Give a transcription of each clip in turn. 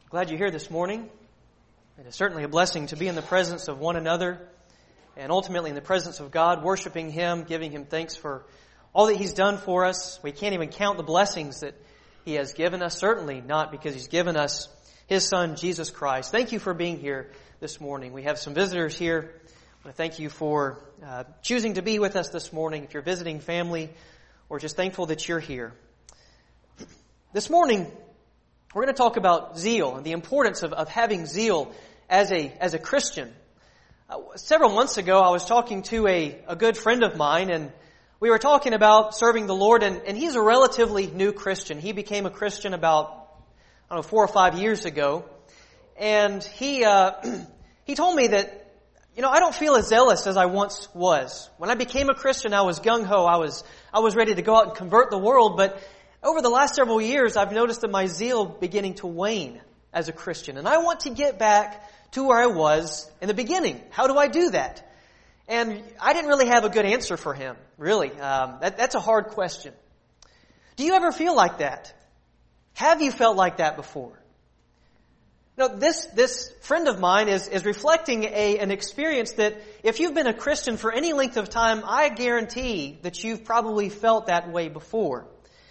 Glad you're here this morning. It is certainly a blessing to be in the presence of one another and ultimately in the presence of God, worshiping Him, giving Him thanks for all that He's done for us. We can't even count the blessings that He has given us, certainly not because He's given us His Son, Jesus Christ. Thank you for being here this morning. We have some visitors here. I want to thank you for choosing to be with us this morning. If you're visiting family, we're just thankful that you're here. This morning, we're going to talk about zeal and the importance of having zeal as a Christian. Several months ago, I was talking to a good friend of mine, and we were talking about serving the Lord, and he's a relatively new Christian. He became a Christian about, 4 or 5 years ago, and he told me that, I don't feel as zealous as I once was. When I became a Christian, I was gung-ho. I was ready to go out and convert the world, but over the last several years, I've noticed that my zeal beginning to wane as a Christian. And I want to get back to where I was in the beginning. How do I do that? And I didn't really have a good answer for him, really. That's a hard question. Do you ever feel like that? Have you felt like that before? Now, this friend of mine is reflecting an experience that if you've been a Christian for any length of time, I guarantee that you've probably felt that way before.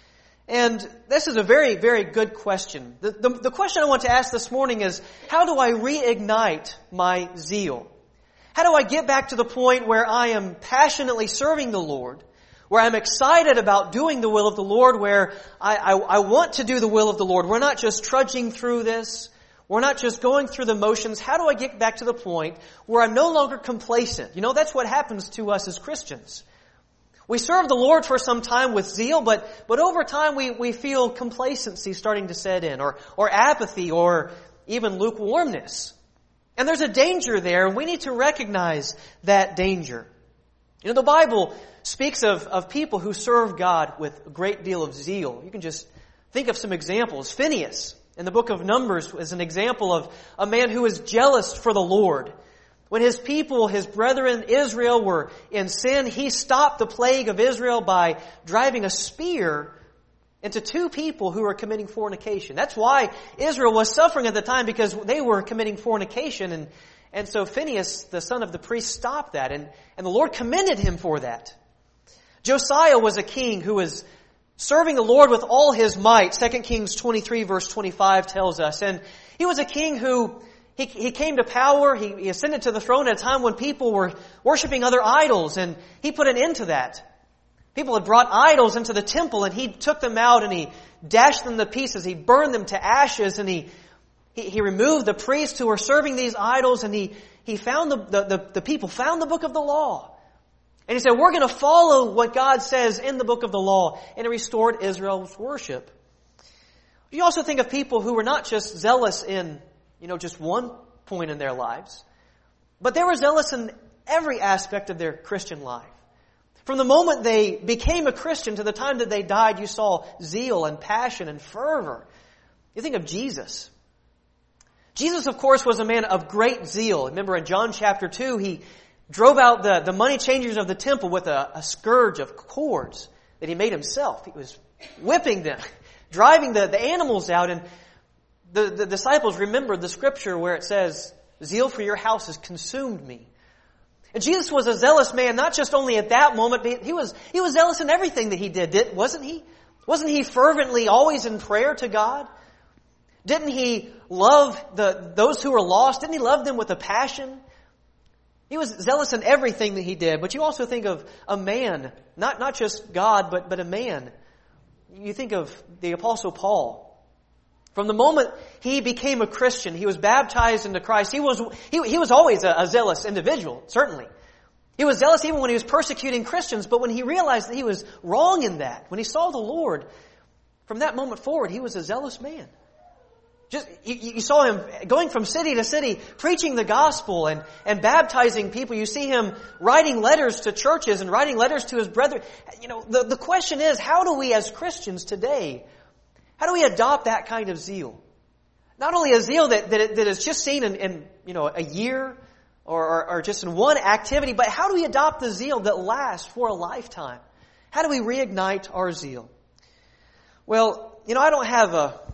And this is a very, very good question. The question I want to ask this morning is, how do I reignite my zeal? How do I get back to the point where I am passionately serving the Lord, where I'm excited about doing the will of the Lord, where I want to do the will of the Lord? We're not just trudging through this. We're not just going through the motions. How do I get back to the point where I'm no longer complacent? That's what happens to us as Christians. We serve the Lord for some time with zeal, but over time we feel complacency starting to set in, or apathy, or even lukewarmness. And there's a danger there, and we need to recognize that danger. The Bible speaks of people who serve God with a great deal of zeal. You can just think of some examples. Phinehas, in the book of Numbers, is an example of a man who is jealous for the Lord. When his people, his brethren Israel, were in sin, he stopped the plague of Israel by driving a spear into 2 people who were committing fornication. That's why Israel was suffering at the time, because they were committing fornication. And so Phinehas, the son of the priest, stopped that. And the Lord commended him for that. Josiah was a king who was serving the Lord with all his might. 2 Kings 23 verse 25 tells us. And he was a king who He came to power, he ascended to the throne at a time when people were worshiping other idols, and he put an end to that. People had brought idols into the temple, and he took them out and he dashed them to pieces. He burned them to ashes, and he removed the priests who were serving these idols, and he found the people found the book of the law. And he said, we're going to follow what God says in the book of the law, and it restored Israel's worship. You also think of people who were not just zealous in just one point in their lives, but they were zealous in every aspect of their Christian life. From the moment they became a Christian to the time that they died, you saw zeal and passion and fervor. You think of Jesus. Jesus, of course, was a man of great zeal. Remember in John chapter 2, he drove out the money changers of the temple with a scourge of cords that he made himself. He was whipping them, driving the animals out, and the disciples remembered the scripture where it says, zeal for your house has consumed me. And Jesus was a zealous man, not just only at that moment, but he was zealous in everything that he did, wasn't he? Wasn't he fervently always in prayer to God? Didn't he love those who were lost? Didn't he love them with a passion? He was zealous in everything that he did. But you also think of a man, not just God, but a man. You think of the Apostle Paul. From the moment he became a Christian, he was baptized into Christ. He was always a zealous individual, certainly. He was zealous even when he was persecuting Christians, but when he realized that he was wrong in that, when he saw the Lord, from that moment forward, he was a zealous man. You saw him going from city to city, preaching the gospel and baptizing people. You see him writing letters to churches and writing letters to his brethren. The question is, how do we as Christians today, how do we adopt that kind of zeal? Not only a zeal that is just seen in a year or just in one activity, but how do we adopt the zeal that lasts for a lifetime? How do we reignite our zeal? Well, I don't have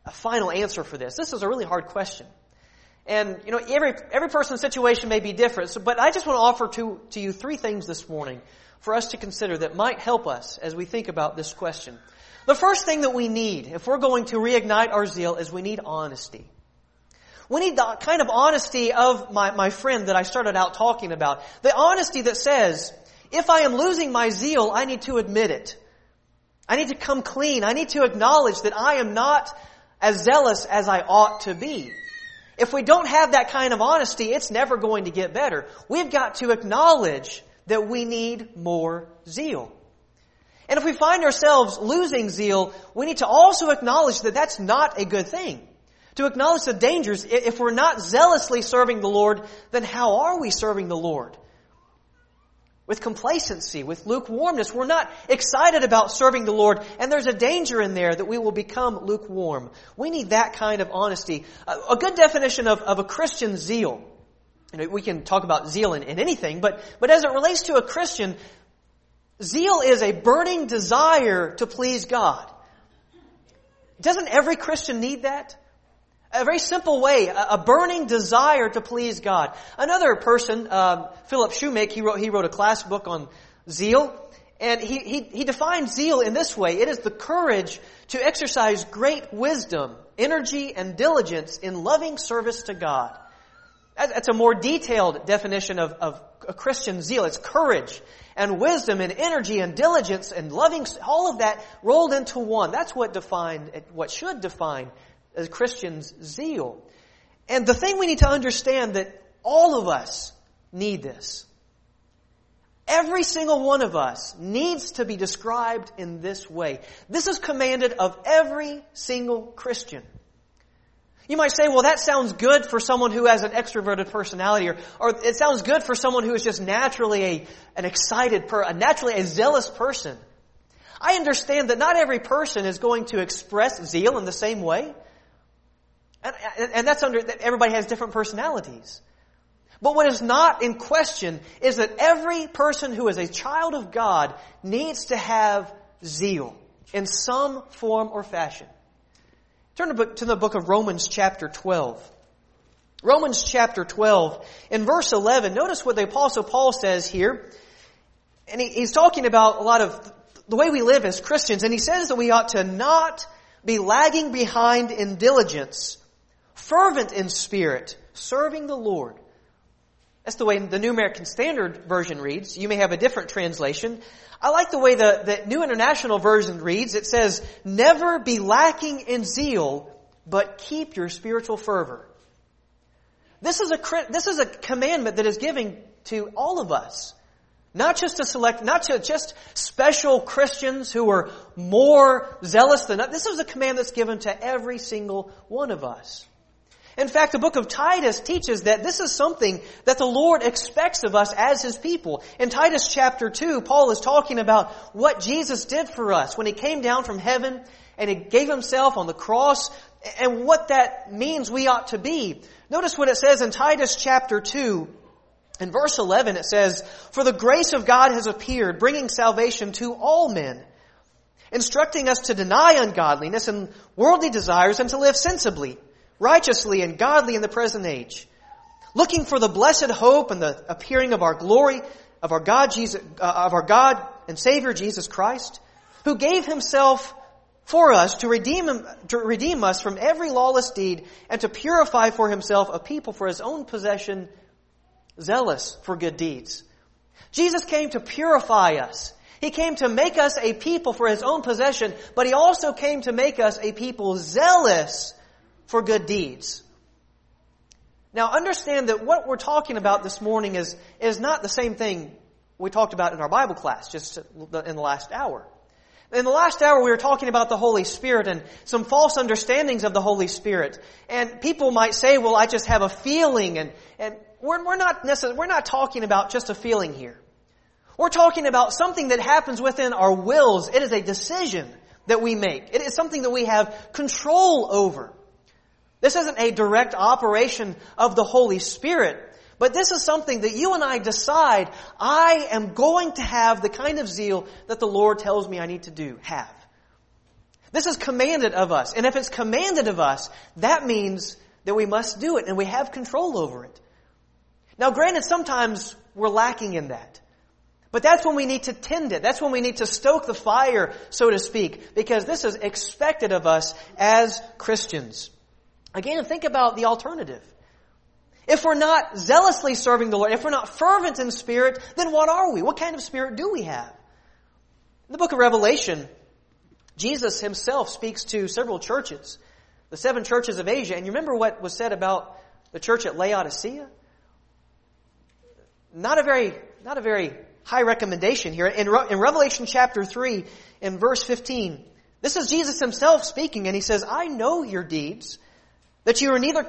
final answer for this. This is a really hard question. And, every person's situation may be different, but I just want to offer to you 3 things this morning for us to consider that might help us as we think about this question. The first thing that we need, if we're going to reignite our zeal, is we need honesty. We need the kind of honesty of my friend that I started out talking about. The honesty that says, if I am losing my zeal, I need to admit it. I need to come clean. I need to acknowledge that I am not as zealous as I ought to be. If we don't have that kind of honesty, it's never going to get better. We've got to acknowledge that we need more zeal. And if we find ourselves losing zeal, we need to also acknowledge that that's not a good thing. To acknowledge the dangers. If we're not zealously serving the Lord, then how are we serving the Lord? With complacency, with lukewarmness. We're not excited about serving the Lord, and there's a danger in there that we will become lukewarm. We need that kind of honesty. A good definition of a Christian zeal. We can talk about zeal in anything, but as it relates to a Christian, zeal is a burning desire to please God. Doesn't every Christian need that? A very simple way, a burning desire to please God. Another person, Philip Shoemake, he wrote a class book on zeal, and he defined zeal in this way. It is the courage to exercise great wisdom, energy, and diligence in loving service to God. That's a more detailed definition of a Christian zeal. It's courage and wisdom and energy and diligence and loving, all of that rolled into one. That's what should define as Christians' zeal. And the thing we need to understand that all of us need this. Every single one of us needs to be described in this way. This is commanded of every single Christian. You might say, well, that sounds good for someone who has an extroverted personality, or it sounds good for someone who is just naturally naturally a zealous person. I understand that not every person is going to express zeal in the same way. And that's everybody has different personalities. But what is not in question is that every person who is a child of God needs to have zeal in some form or fashion. Turn to the book of Romans chapter 12. Romans chapter 12, in verse 11, notice what the Apostle Paul says here. And he's talking about a lot of the way we live as Christians. And he says that we ought to not be lagging behind in diligence, fervent in spirit, serving the Lord. That's the way the New American Standard Version reads. You may have a different translation. I like the way the New International Version reads. It says, never be lacking in zeal, but keep your spiritual fervor. This is a commandment that is given to all of us. Not just just special Christians who are more zealous than us. This is a command that's given to every single one of us. In fact, the book of Titus teaches that this is something that the Lord expects of us as His people. In Titus chapter 2, Paul is talking about what Jesus did for us when He came down from heaven and He gave Himself on the cross and what that means we ought to be. Notice what it says in Titus chapter 2. In verse 11 it says, for the grace of God has appeared, bringing salvation to all men, instructing us to deny ungodliness and worldly desires and to live sensibly, righteously and godly in the present age, looking for the blessed hope and the appearing of our glory, of our God and Savior Jesus Christ, who gave Himself for us to redeem us from every lawless deed and to purify for Himself a people for His own possession, zealous for good deeds. Jesus came to purify us. He came to make us a people for His own possession, but He also came to make us a people zealous for good deeds. Now understand that what we're talking about this morning is not the same thing we talked about in our Bible class just in the last hour. In the last hour we were talking about the Holy Spirit and some false understandings of the Holy Spirit. And people might say, well, I just have a feeling, and we're not talking about just a feeling here. We're talking about something that happens within our wills. It is a decision that we make. It is something that we have control over. This isn't a direct operation of the Holy Spirit, but this is something that you and I decide, I am going to have the kind of zeal that the Lord tells me I need to have. This is commanded of us. And if it's commanded of us, that means that we must do it and we have control over it. Now granted, sometimes we're lacking in that. But that's when we need to tend it. That's when we need to stoke the fire, so to speak, because this is expected of us as Christians. Again, think about the alternative. If we're not zealously serving the Lord, if we're not fervent in spirit, then what are we? What kind of spirit do we have? In the book of Revelation, Jesus himself speaks to several churches, the 7 churches of Asia. And you remember what was said about the church at Laodicea? Not a very high recommendation here. In Revelation chapter 3, in verse 15, this is Jesus himself speaking, and he says, I know your deeds, that you are neither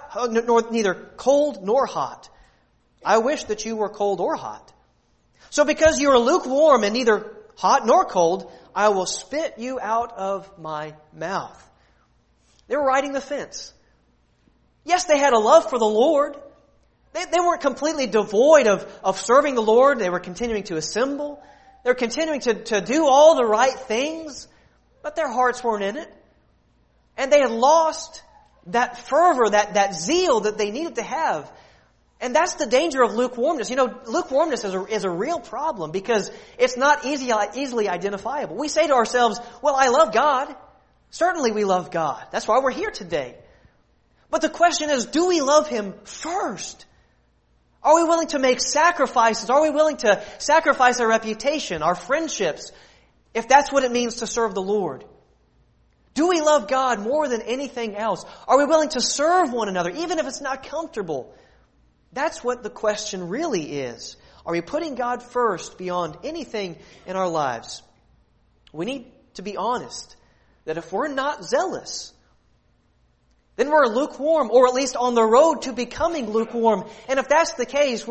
cold nor hot. I wish that you were cold or hot. So because you are lukewarm and neither hot nor cold, I will spit you out of my mouth. They were riding the fence. Yes, they had a love for the Lord. They weren't completely devoid of serving the Lord. They were continuing to assemble. They were continuing to do all the right things, but their hearts weren't in it. And they had lost that fervor, that zeal that they needed to have. And that's the danger of lukewarmness. You know, lukewarmness is a real problem because it's not easily identifiable. We say to ourselves, well, I love God. Certainly we love God. That's why we're here today. But the question is, do we love Him first? Are we willing to make sacrifices? Are we willing to sacrifice our reputation, our friendships, if that's what it means to serve the Lord? Do we love God more than anything else? Are we willing to serve one another, even if it's not comfortable? That's what the question really is. Are we putting God first beyond anything in our lives? We need to be honest that if we're not zealous, then we're lukewarm, or at least on the road to becoming lukewarm. And if that's the case,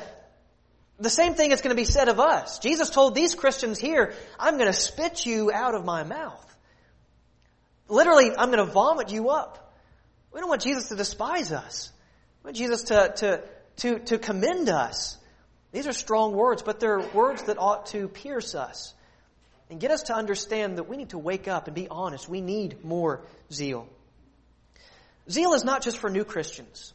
the same thing is going to be said of us. Jesus told these Christians here, I'm going to spit you out of my mouth. Literally, I'm going to vomit you up. We don't want Jesus to despise us. We want Jesus to commend us. These are strong words, but they're words that ought to pierce us and get us to understand that we need to wake up and be honest. We need more zeal. Zeal is not just for new Christians.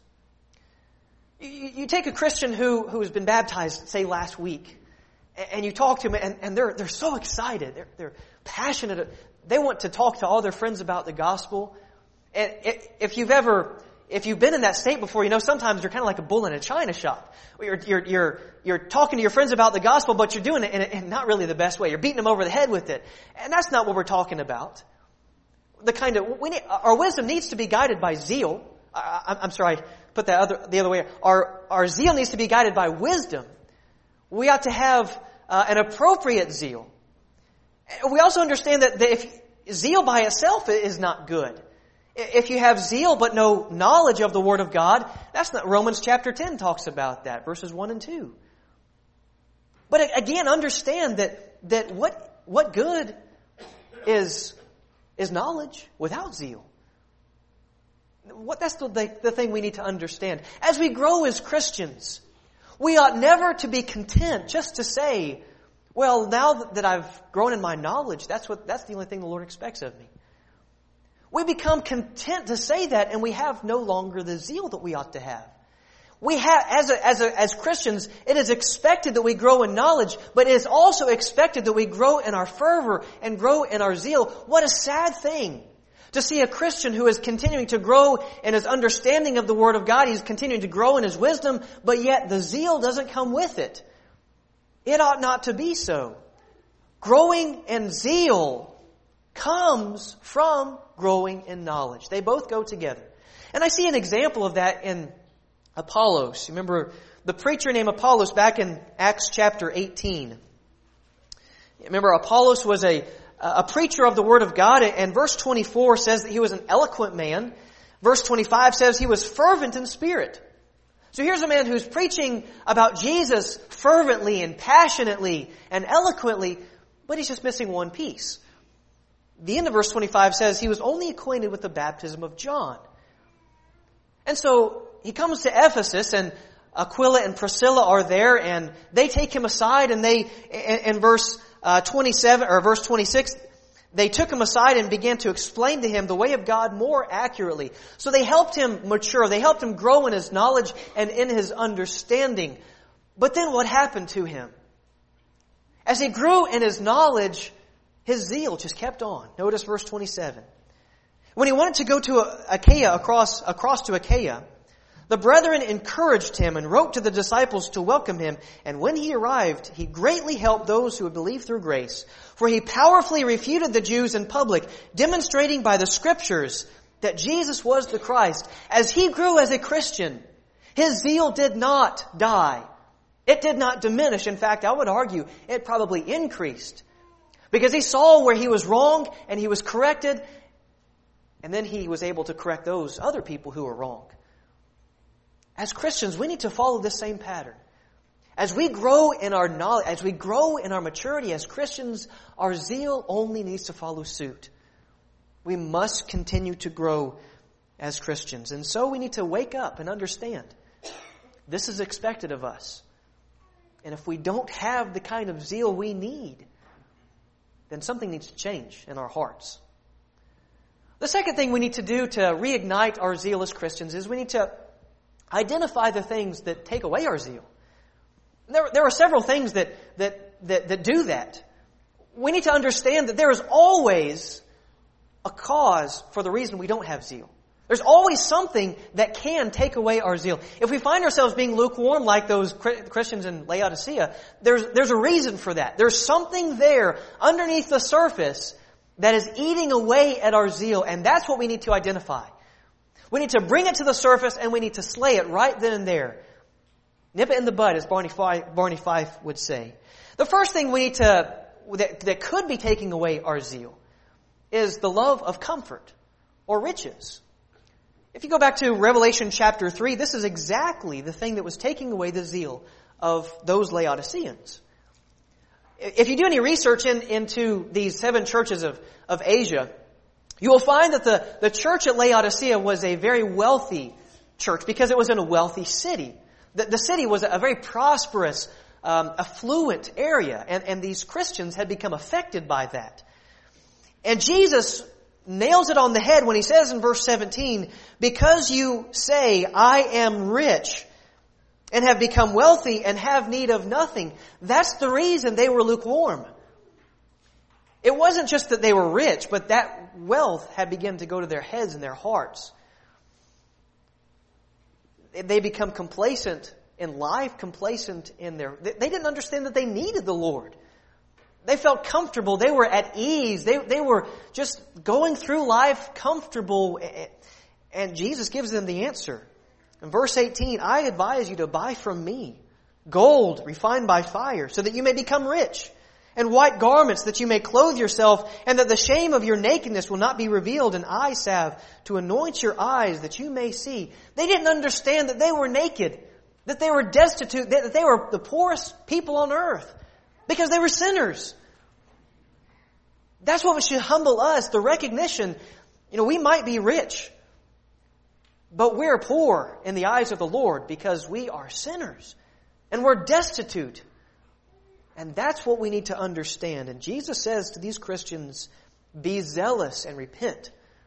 You take a Christian who has been baptized, say last week, and you talk to them, and they're so excited. They're passionate. They want to talk to all their friends about the gospel. And if you've been in that state before, you know sometimes you're kind of like a bull in a china shop. You're talking to your friends about the gospel, but you're doing it in not really the best way. You're beating them over the head with it, and that's not what we're talking about. Our wisdom needs to be guided by zeal. I'm sorry, I put that the other way. Our zeal needs to be guided by wisdom. We ought to have an appropriate zeal. We also understand that if zeal by itself is not good. If you have zeal but no knowledge of the Word of God, that's not Romans chapter 10 talks about that, verses 1 and 2. But again, understand that what good is knowledge without zeal. That's the thing we need to understand. As we grow as Christians, we ought never to be content just to say, well, now that I've grown in my knowledge, that's the only thing the Lord expects of me. We become content to say that, and we have no longer the zeal that we ought to have. We have, as Christians, it is expected that we grow in knowledge, but it is also expected that we grow in our fervor and grow in our zeal. What a sad thing to see a Christian who is continuing to grow in his understanding of the Word of God. He's continuing to grow in his wisdom, but yet the zeal doesn't come with it. It ought not to be so. Growing in zeal comes from growing in knowledge. They both go together. And I see an example of that in Apollos. Remember the preacher named Apollos back in Acts chapter 18. Remember Apollos was a preacher of the Word of God, and verse 24 says that he was an eloquent man. Verse 25 says he was fervent in spirit. So here's a man who's preaching about Jesus fervently and passionately and eloquently, but he's just missing one piece. The end of verse 25 says he was only acquainted with the baptism of John. And so he comes to Ephesus, and Aquila and Priscilla are there, and they take him aside, and in verse 27 or verse 26, they took him aside and began to explain to him the way of God more accurately. So they helped him mature. They helped him grow in his knowledge and in his understanding. But then what happened to him? As he grew in his knowledge, his zeal just kept on. Notice verse 27. When he wanted to go to Achaia, across to Achaia, the brethren encouraged him and wrote to the disciples to welcome him. And when he arrived, he greatly helped those who had believed through grace. For he powerfully refuted the Jews in public, demonstrating by the Scriptures that Jesus was the Christ. As he grew as a Christian, his zeal did not die. It did not diminish. In fact, I would argue it probably increased. Because he saw where he was wrong and he was corrected. And then he was able to correct those other people who were wrong. As Christians, we need to follow this same pattern. As we grow in our knowledge, as we grow in our maturity as Christians, our zeal only needs to follow suit. We must continue to grow as Christians. And so we need to wake up and understand this is expected of us. And if we don't have the kind of zeal we need, then something needs to change in our hearts. The second thing we need to do to reignite our zeal as Christians is we need to identify the things that take away our zeal. There are several things that do that. We need to understand that there is always a cause for the reason we don't have zeal. There's always something that can take away our zeal. If we find ourselves being lukewarm like those Christians in Laodicea, there's a reason for that. There's something there underneath the surface that is eating away at our zeal, and that's what we need to identify. We need to bring it to the surface and we need to slay it right then and there. Nip it in the bud, as Barney Fife would say. The first thing we need that could be taking away our zeal is the love of comfort or riches. If you go back to Revelation chapter 3, this is exactly the thing that was taking away the zeal of those Laodiceans. If you do any research into these 7 churches of Asia, you will find that the church at Laodicea was a very wealthy church because it was in a wealthy city. The city was a very prosperous, affluent area, and these Christians had become affected by that. And Jesus nails it on the head when he says in verse 17, because you say, I am rich and have become wealthy and have need of nothing. That's the reason they were lukewarm. It wasn't just that they were rich, but that wealth had begun to go to their heads and their hearts. They become complacent in life, complacent in they didn't understand that they needed the Lord. They felt comfortable. They were at ease. They were just going through life comfortable. And Jesus gives them the answer. In verse 18, I advise you to buy from me gold refined by fire so that you may become rich, and white garments that you may clothe yourself, and that the shame of your nakedness will not be revealed, and eye salve to anoint your eyes that you may see. They didn't understand that they were naked, that they were destitute, that they were the poorest people on earth because they were sinners. That's what should humble us, the recognition, we might be rich, but we're poor in the eyes of the Lord because we are sinners and we're destitute. And that's what we need to understand. And Jesus says to these Christians, be zealous and repent.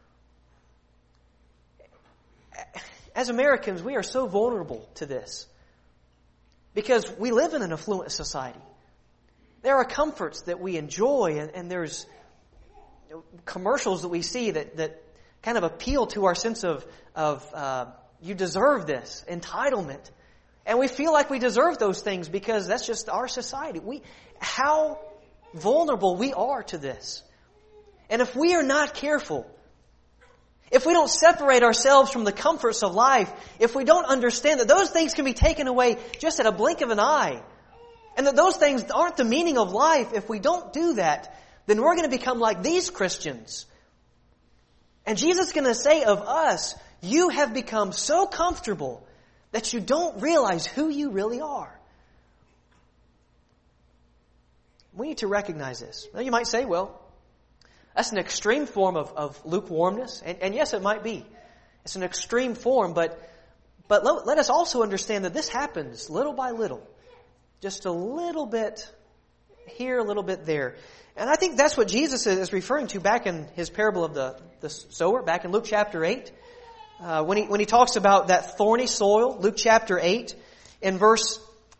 As Americans, we are so vulnerable to this because we live in an affluent society. There are comforts that we enjoy, and there's commercials that we see that kind of appeal to our sense of you deserve this, entitlement. And we feel like we deserve those things because that's just our society. How vulnerable we are to this. And if we are not careful, if we don't separate ourselves from the comforts of life, if we don't understand that those things can be taken away just at a blink of an eye, and that those things aren't the meaning of life, if we don't do that, then we're going to become like these Christians. And Jesus is going to say of us, you have become so comfortable that you don't realize who you really are. We need to recognize this. Now you might say, well, that's an extreme form of lukewarmness. And yes, it might be. It's an extreme form, but let us also understand that this happens little by little. Just a little bit here, a little bit there. And I think that's what Jesus is referring to back in his parable of the sower, back in Luke chapter 8. When he talks about that thorny soil, Luke chapter 8, in verse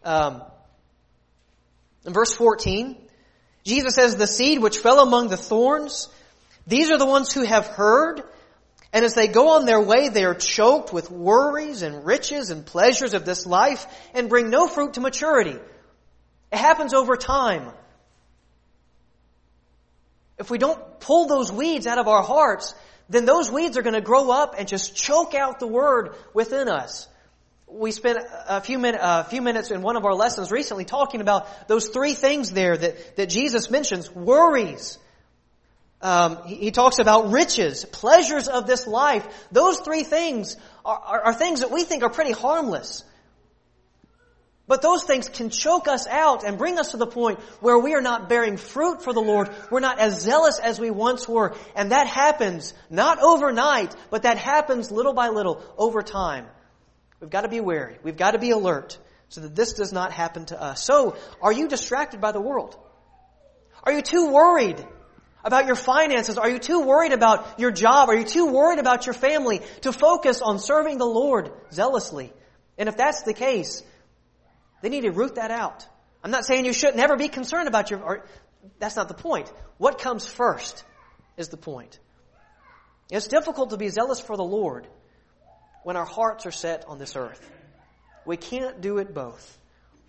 14, Jesus says, "The seed which fell among the thorns, these are the ones who have heard, and as they go on their way, they are choked with worries and riches and pleasures of this life and bring no fruit to maturity." It happens over time. If we don't pull those weeds out of our hearts, then those weeds are going to grow up and just choke out the Word within us. We spent a few minutes in one of our lessons recently talking about those three things there that Jesus mentions. Worries. He talks about riches, pleasures of this life. Those three things are things that we think are pretty harmless. But those things can choke us out and bring us to the point where we are not bearing fruit for the Lord. We're not as zealous as we once were. And that happens not overnight, but that happens little by little over time. We've got to be wary. We've got to be alert so that this does not happen to us. So, are you distracted by the world? Are you too worried about your finances? Are you too worried about your job? Are you too worried about your family to focus on serving the Lord zealously? And if that's the case, they need to root that out. I'm not saying you should never be concerned about that's not the point. What comes first is the point. It's difficult to be zealous for the Lord when our hearts are set on this earth. We can't do it both.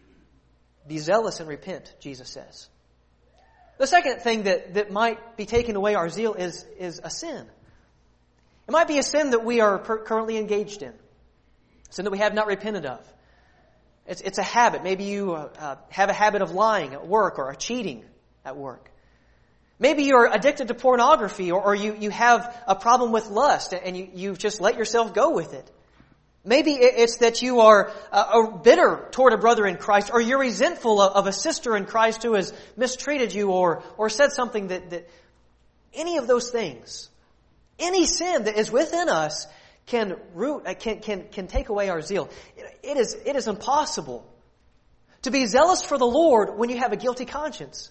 Be zealous and repent, Jesus says. The second thing that might be taking away our zeal is a sin. It might be a sin that we are currently engaged in. A sin that we have not repented of. It's a habit. Maybe you have a habit of lying at work or cheating at work. Maybe you're addicted to pornography or you have a problem with lust and you just let yourself go with it. Maybe it's that you are bitter toward a brother in Christ, or you're resentful of a sister in Christ who has mistreated you or said something that any of those things, any sin that is within us can take away our zeal. It is impossible to be zealous for the Lord when you have a guilty conscience.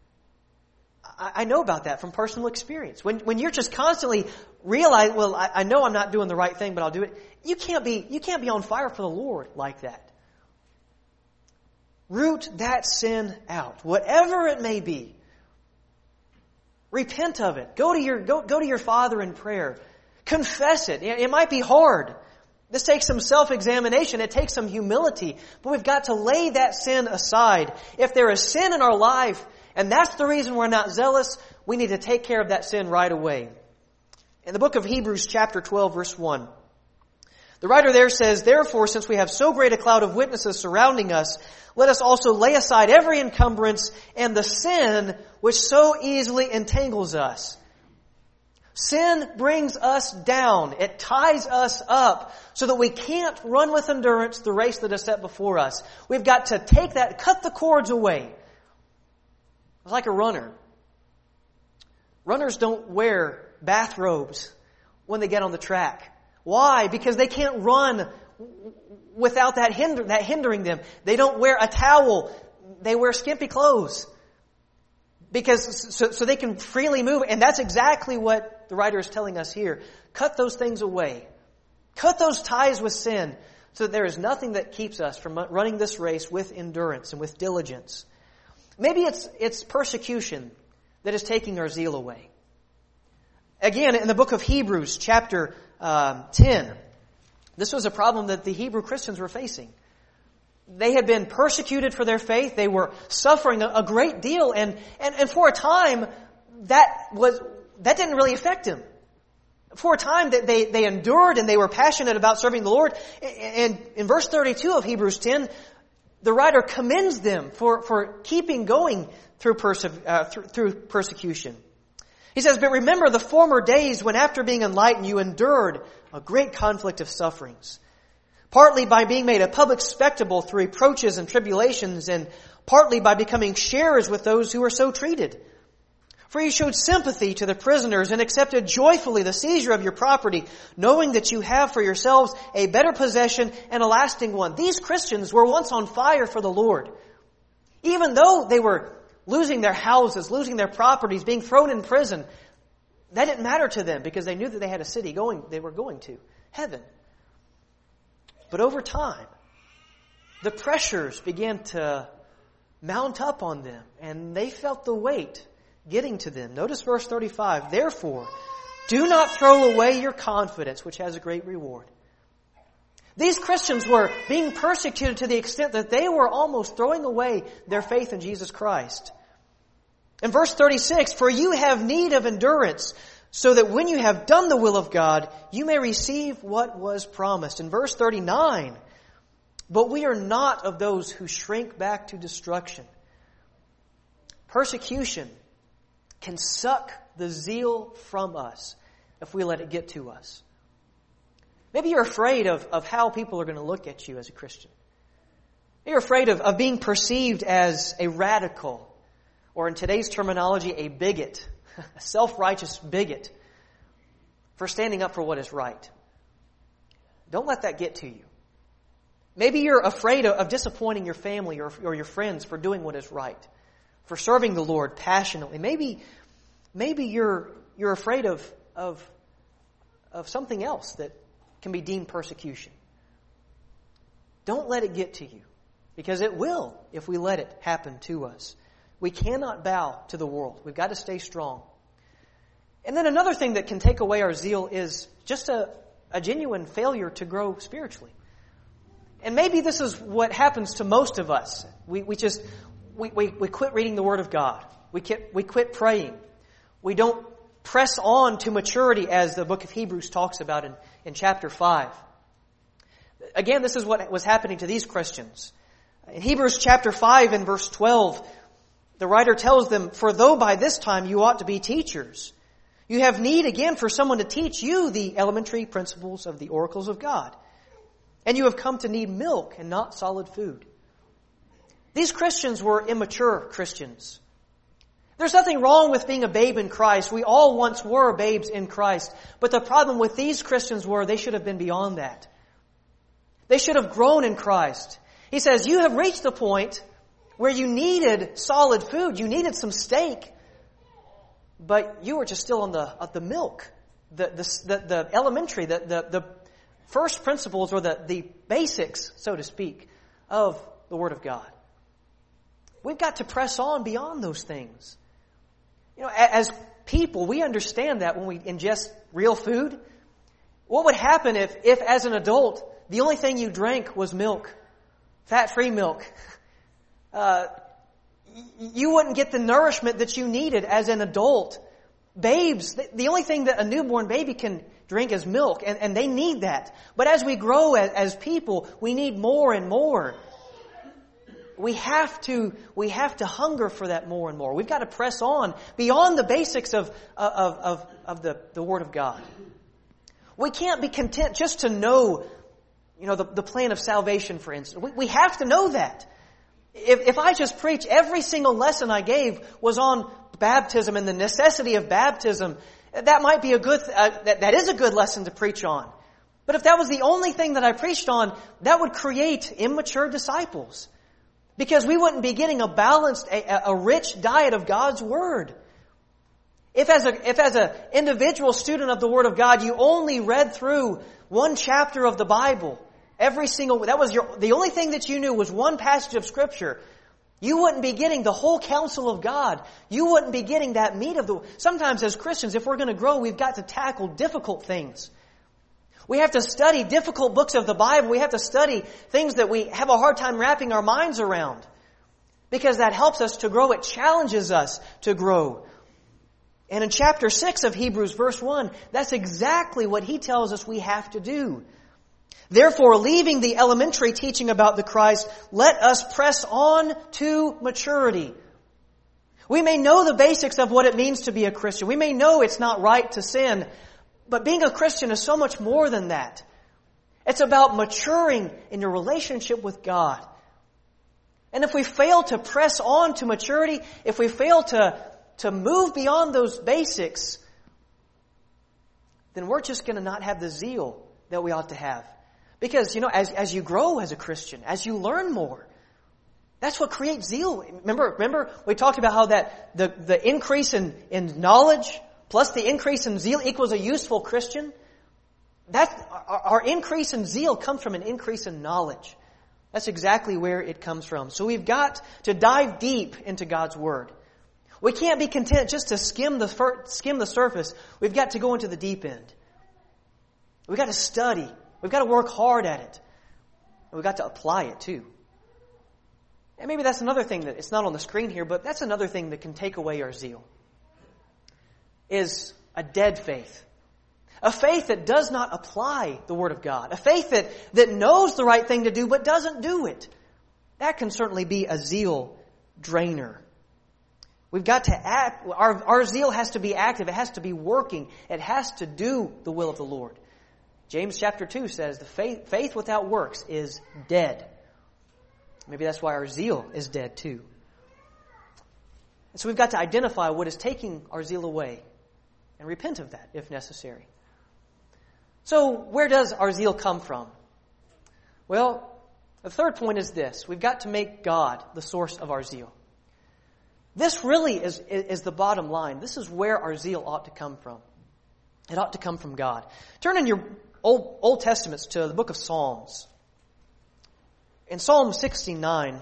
I know about that from personal experience. When you're just constantly realizing, well, I know I'm not doing the right thing, but I'll do it. You can't be on fire for the Lord like that. Root that sin out, whatever it may be. Repent of it. Go to your Father in prayer. Confess it. It might be hard. This takes some self-examination. It takes some humility. But we've got to lay that sin aside. If there is sin in our life, and that's the reason we're not zealous, we need to take care of that sin right away. In the book of Hebrews chapter 12, verse 1, the writer there says, "Therefore, since we have so great a cloud of witnesses surrounding us, let us also lay aside every encumbrance and the sin which so easily entangles us." Sin brings us down. It ties us up so that we can't run with endurance the race that is set before us. We've got to cut the cords away. It's like a runner. Runners don't wear bathrobes when they get on the track. Why? Because they can't run without that hindering them. They don't wear a towel. They wear skimpy clothes. Because so they can freely move. And that's exactly what the writer is telling us here. Cut those things away. Cut those ties with sin so that there is nothing that keeps us from running this race with endurance and with diligence. Maybe it's persecution that is taking our zeal away. Again, in the book of Hebrews, chapter 10, this was a problem that the Hebrew Christians were facing. They had been persecuted for their faith. They were suffering a great deal, and for a time that didn't really affect them. For a time that they endured and they were passionate about serving the Lord. And in verse 32 of Hebrews 10, the writer commends them for keeping going through persecution. He says, "But remember the former days when after being enlightened you endured a great conflict of sufferings, partly by being made a public spectacle through reproaches and tribulations, and partly by becoming sharers with those who were so treated. For you showed sympathy to the prisoners and accepted joyfully the seizure of your property, knowing that you have for yourselves a better possession and a lasting one." These Christians were once on fire for the Lord. Even though they were losing their houses, losing their properties, being thrown in prison. That didn't matter to them because they knew that they had a city they were going to, heaven. But over time, the pressures began to mount up on them, and they felt the weight getting to them. Notice verse 35. Therefore, do not throw away your confidence, which has a great reward. These Christians were being persecuted to the extent that they were almost throwing away their faith in Jesus Christ. In verse 36, for you have need of endurance, so that when you have done the will of God, you may receive what was promised. In verse 39, but we are not of those who shrink back to destruction. Persecution can suck the zeal from us if we let it get to us. Maybe you're afraid of how people are going to look at you as a Christian. Maybe you're afraid of being perceived as a radical, or in today's terminology, a bigot, a self-righteous bigot, for standing up for what is right. Don't let that get to you. Maybe you're afraid of disappointing your family or your friends for doing what is right, for serving the Lord passionately. Maybe you're afraid of something else that can be deemed persecution. Don't let it get to you, because it will if we let it happen to us. We cannot bow to the world. We've got to stay strong. And then another thing that can take away our zeal is just a genuine failure to grow spiritually. And maybe this is what happens to most of us. We quit reading the Word of God. We quit praying. We don't press on to maturity, as the book of Hebrews talks about in chapter 5. Again, this is what was happening to these Christians. In Hebrews chapter 5 and verse 12, the writer tells them, for though by this time you ought to be teachers, you have need again for someone to teach you the elementary principles of the oracles of God. And you have come to need milk and not solid food. These Christians were immature Christians. There's nothing wrong with being a babe in Christ. We all once were babes in Christ. But the problem with these Christians were they should have been beyond that. They should have grown in Christ. He says, you have reached the point where you needed solid food. You needed some steak. But you were just still on the milk. The elementary, the first principles, or the basics, so to speak, of the Word of God. We've got to press on beyond those things. You know, as people, we understand that when we ingest real food. What would happen if as an adult, the only thing you drank was milk, fat-free milk? You wouldn't get the nourishment that you needed as an adult. Babes, the only thing that a newborn baby can drink is milk, and they need that. But as we grow as people, we need more and more. We have to hunger for that more and more. We've got to press on beyond the basics of the Word of God. We can't be content just to know, the plan of salvation, for instance. We have to know that. If I just preach, every single lesson I gave was on baptism and the necessity of baptism, that might be that is a good lesson to preach on. But if that was the only thing that I preached on, that would create immature disciples. Because we wouldn't be getting a balanced, a rich diet of God's Word. If as an individual student of the Word of God, you only read through one chapter of the Bible, the only thing that you knew was one passage of Scripture, you wouldn't be getting the whole counsel of God. You wouldn't be getting that meat of sometimes as Christians, if we're going to grow, we've got to tackle difficult things. We have to study difficult books of the Bible. We have to study things that we have a hard time wrapping our minds around. Because that helps us to grow. It challenges us to grow. And in chapter 6 of Hebrews, verse 1, that's exactly what he tells us we have to do. Therefore, leaving the elementary teaching about the Christ, let us press on to maturity. We may know the basics of what it means to be a Christian. We may know it's not right to sin. But being a Christian is so much more than that. It's about maturing in your relationship with God. And if we fail to press on to maturity, if we fail to move beyond those basics, then we're just going to not have the zeal that we ought to have. Because, as you grow as a Christian, as you learn more, That's what creates zeal. Remember we talked about how that the increase in knowledge plus the increase in zeal equals a useful Christian? Our increase in zeal comes from an increase in knowledge. That's exactly where it comes from. So we've got to dive deep into God's Word. We can't be content just to skim the surface. We've got to go into the deep end. We've got to study. We've got to work hard at it. And we've got to apply it too. And maybe that's another thing that, it's not on the screen here, but that's another thing that can take away our zeal. Is a dead faith. A faith that does not apply the Word of God. A faith that knows the right thing to do but doesn't do it. That can certainly be a zeal drainer. We've got to act. Our zeal has to be active. It has to be working. It has to do the will of the Lord. James chapter 2 says the faith without works is dead. Maybe that's why our zeal is dead too. And so we've got to identify what is taking our zeal away and repent of that if necessary. So where does our zeal come from? Well, the third point is this. We've got to make God the source of our zeal. This really is the bottom line. This is where our zeal ought to come from. It ought to come from God. Turn in your Old Testaments to the book of Psalms. In Psalm 69,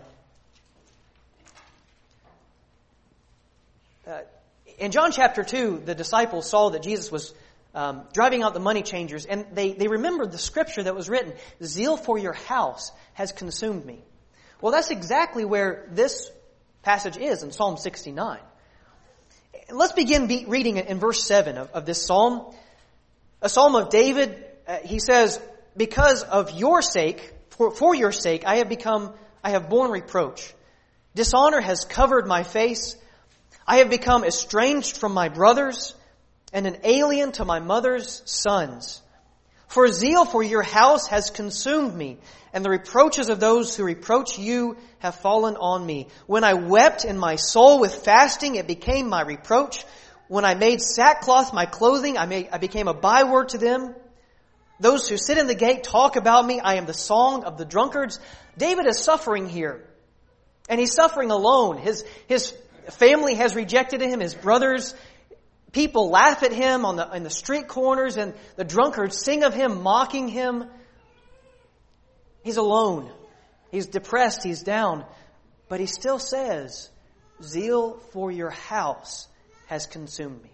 in John chapter 2, the disciples saw that Jesus was driving out the money changers, and they remembered the scripture that was written, "Zeal for your house has consumed me." Well, that's exactly where this passage is in Psalm 69. Let's begin reading it in verse 7 of this psalm. A psalm of David. He says, "Because of your sake, for your sake, I have borne reproach. Dishonor has covered my face. I have become estranged from my brothers and an alien to my mother's sons. For zeal for your house has consumed me, and the reproaches of those who reproach you have fallen on me. When I wept in my soul with fasting, it became my reproach. When I made sackcloth my clothing, I became a byword to them. Those who sit in the gate talk about me. I am the song of the drunkards." David is suffering here. And he's suffering alone. His family has rejected him. His brothers, people laugh at him in the street corners, and the drunkards sing of him, mocking him. He's alone. He's depressed. He's down. But he still says, "Zeal for your house has consumed me."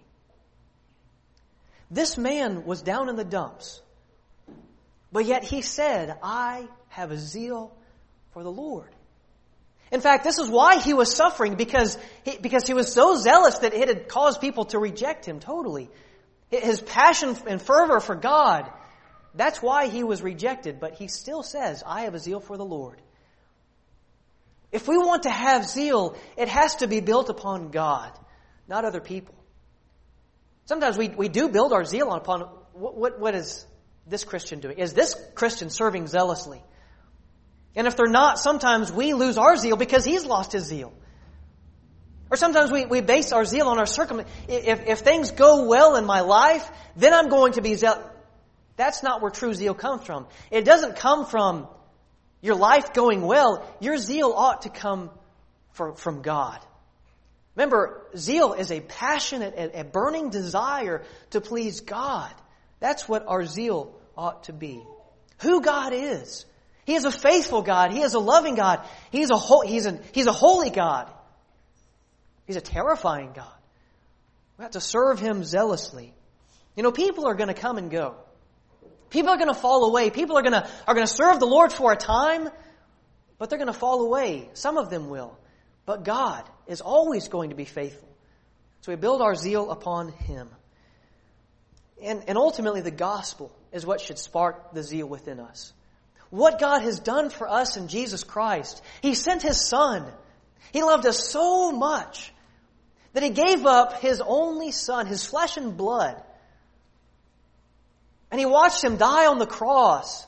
This man was down in the dumps. But yet he said, "I have a zeal for the Lord." In fact, this is why he was suffering, because he was so zealous that it had caused people to reject him totally. His passion and fervor for God, that's why he was rejected. But he still says, "I have a zeal for the Lord." If we want to have zeal, it has to be built upon God, not other people. Sometimes we do build our zeal upon what is this Christian doing? Is this Christian serving zealously? And if they're not, sometimes we lose our zeal because he's lost his zeal. Or sometimes we base our zeal on our circumstances. If things go well in my life, then I'm going to be zealous. That's not where true zeal comes from. It doesn't come from your life going well. Your zeal ought to come from God. Remember, zeal is a passionate, a burning desire to please God. That's what our zeal ought to be. Who God is. He is a faithful God. He is a loving God. He's a holy God. He's a terrifying God. We have to serve Him zealously. You know, people are going to come and go. People are going to fall away. People are going to serve the Lord for a time, but they're going to fall away. Some of them will. But God is always going to be faithful. So we build our zeal upon Him. And ultimately the gospel is what should spark the zeal within us. What God has done for us in Jesus Christ. He sent His Son. He loved us so much that He gave up His only Son, His flesh and blood. And He watched Him die on the cross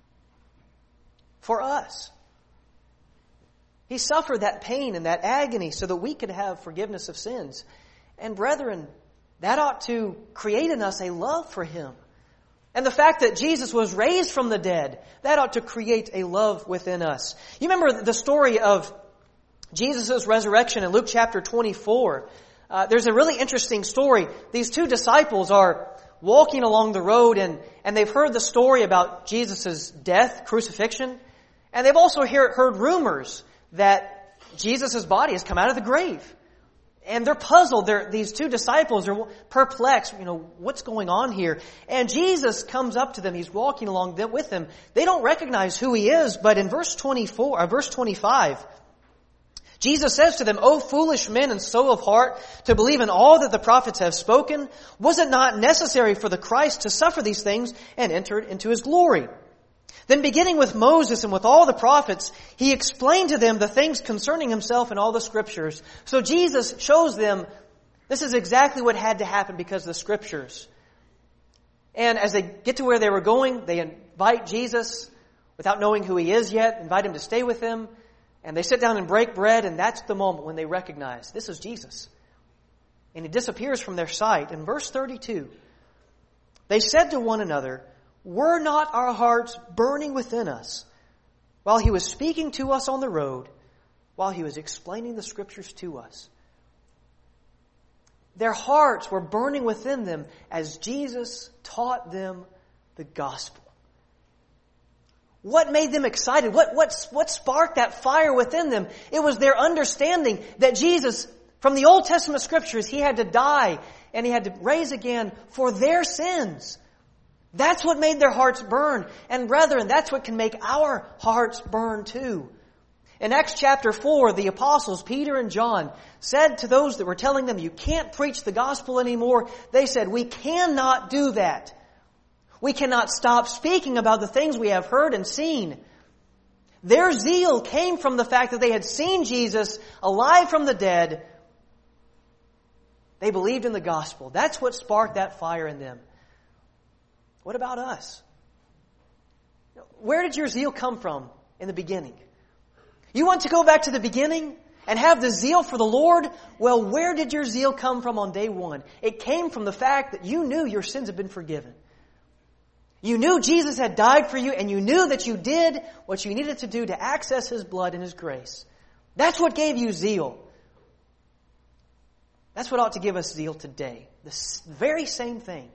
for us. He suffered that pain and that agony so that we could have forgiveness of sins. And brethren, that ought to create in us a love for Him. And the fact that Jesus was raised from the dead, that ought to create a love within us. You remember the story of Jesus' resurrection in Luke chapter 24, there's a really interesting story. These two disciples are walking along the road and they've heard the story about Jesus' death, crucifixion, and they've also heard rumors that Jesus' body has come out of the grave. And they're puzzled. These two disciples are perplexed. What's going on here? And Jesus comes up to them. He's walking along with them. They don't recognize who He is, but in verse 25, Jesus says to them, "O foolish men and slow of heart, to believe in all that the prophets have spoken, was it not necessary for the Christ to suffer these things and enter into His glory?" Then beginning with Moses and with all the prophets, He explained to them the things concerning Himself in all the Scriptures. So Jesus shows them this is exactly what had to happen because of the Scriptures. And as they get to where they were going, they invite Jesus, without knowing who He is yet, invite Him to stay with them. And they sit down and break bread, and that's the moment when they recognize this is Jesus. And He disappears from their sight. In verse 32, they said to one another, "Were not our hearts burning within us while He was speaking to us on the road, while He was explaining the Scriptures to us?" Their hearts were burning within them as Jesus taught them the gospel. What made them excited? What sparked that fire within them? It was their understanding that Jesus, from the Old Testament Scriptures, He had to die and He had to raise again for their sins. That's what made their hearts burn. And brethren, that's what can make our hearts burn too. In Acts chapter 4, the apostles, Peter and John, said to those that were telling them, "You can't preach the gospel anymore." They said, "We cannot do that. We cannot stop speaking about the things we have heard and seen." Their zeal came from the fact that they had seen Jesus alive from the dead. They believed in the gospel. That's what sparked that fire in them. What about us? Where did your zeal come from in the beginning? You want to go back to the beginning and have the zeal for the Lord? Well, where did your zeal come from on day one? It came from the fact that you knew your sins had been forgiven. You knew Jesus had died for you, and you knew that you did what you needed to do to access His blood and His grace. That's what gave you zeal. That's what ought to give us zeal today. The very same thing.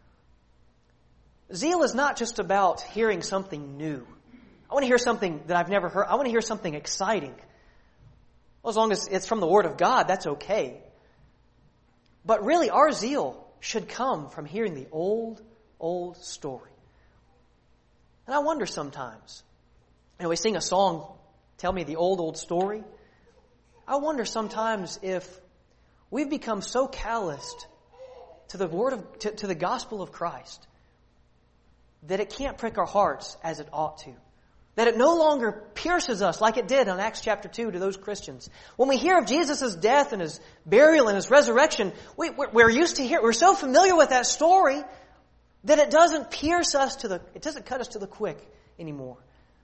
Zeal is not just about hearing something new. I want to hear something that I've never heard. I want to hear something exciting. Well, as long as it's from the Word of God, that's okay. But really, our zeal should come from hearing the old story. And I wonder sometimes, we sing a song, "Tell Me the Old Story." I wonder sometimes if we've become so calloused to the gospel of Christ that it can't prick our hearts as it ought to. That it no longer pierces us like it did in Acts chapter 2 to those Christians. When we hear of Jesus' death and His burial and His resurrection, we're used to hear, we're so familiar with that story that it doesn't pierce us it doesn't cut us to the quick anymore.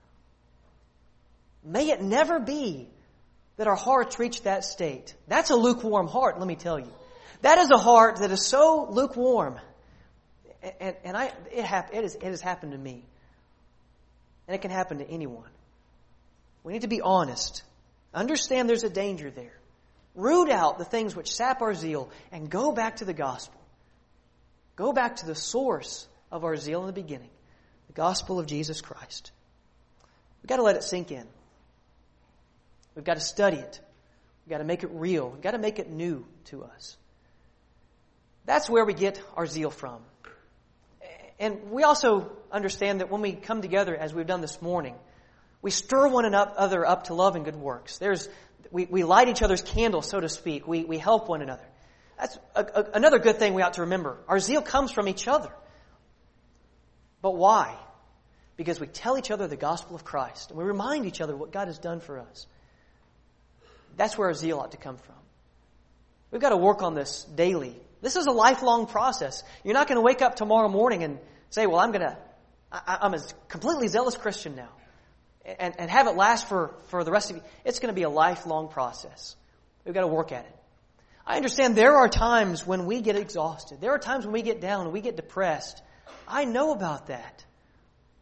May it never be that our hearts reach that state. That's a lukewarm heart, let me tell you. That is a heart that is so lukewarm. And it has happened to me. And it can happen to anyone. We need to be honest. Understand there's a danger there. Root out the things which sap our zeal and go back to the gospel. Go back to the source of our zeal in the beginning. The gospel of Jesus Christ. We've got to let it sink in. We've got to study it. We've got to make it real. We've got to make it new to us. That's where we get our zeal from. And we also understand that when we come together, as we've done this morning, we stir one another up to love and good works. We light each other's candles, so to speak. We help one another. That's another good thing we ought to remember. Our zeal comes from each other. But why? Because we tell each other the gospel of Christ. And we remind each other what God has done for us. That's where our zeal ought to come from. We've got to work on this daily. This is a lifelong process. You're not going to wake up tomorrow morning and say, well, I'm a completely zealous Christian now. And have it last for the rest of you. It's going to be a lifelong process. We've got to work at it. I understand there are times when we get exhausted. There are times when we get down and we get depressed. I know about that.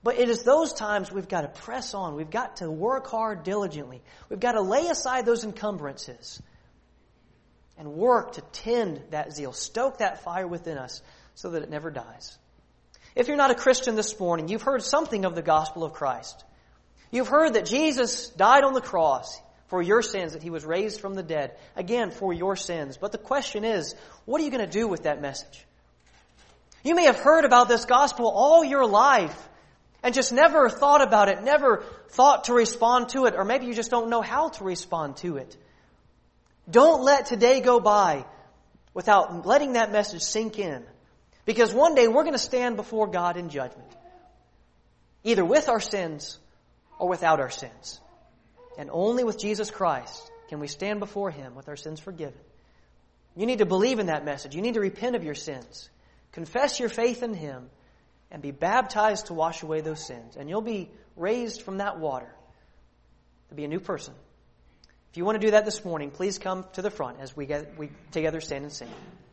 But it is those times we've got to press on. We've got to work hard diligently. We've got to lay aside those encumbrances and work to tend that zeal, stoke that fire within us so that it never dies. If you're not a Christian this morning, you've heard something of the gospel of Christ. You've heard that Jesus died on the cross for your sins, that He was raised from the dead, again, for your sins. But the question is, what are you going to do with that message? You may have heard about this gospel all your life and just never thought about it, never thought to respond to it, or maybe you just don't know how to respond to it. Don't let today go by without letting that message sink in. Because one day we're going to stand before God in judgment. Either with our sins or without our sins. And only with Jesus Christ can we stand before Him with our sins forgiven. You need to believe in that message. You need to repent of your sins. Confess your faith in Him. And be baptized to wash away those sins. And you'll be raised from that water to be a new person. If you want to do that this morning, please come to the front as we together stand and sing.